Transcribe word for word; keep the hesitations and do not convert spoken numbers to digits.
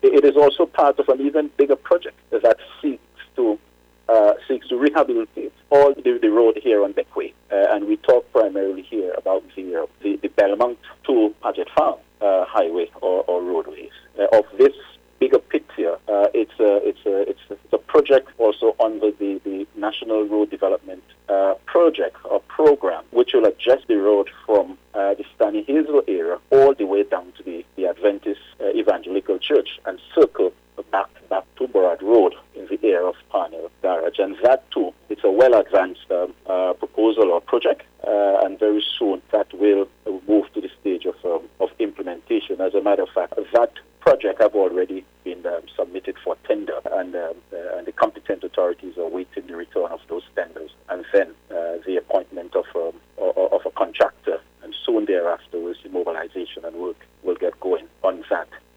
it is also part of an even bigger project that seeks to uh, seeks to rehabilitate all the, the road here on Beckway. Uh, and we talk primarily here about the, uh, the, the Belmont to Paget Farm uh, highway or, or roadways. Uh, of this bigger picture, uh, it's, a, it's, a, it's, a, it's a project also under the, the National Road Development uh, Project or Program, which will adjust the road from uh, the Stanley Hazel area all the way down to the, the Adventist uh, Evangelical Church and circle back back to Burrard Road in the area of Parnell Garage. And that too, it's a well-advanced um, uh, proposal or project, uh, and very soon that will move to the stage of um, of implementation. As a matter of fact, that project have already been um, submitted for tender, and, um, uh, and the competent authorities are waiting the return of those tenders, and then uh, the appointment of um, of a contractor, and soon thereafter, we'll see mobilization and work will get going on that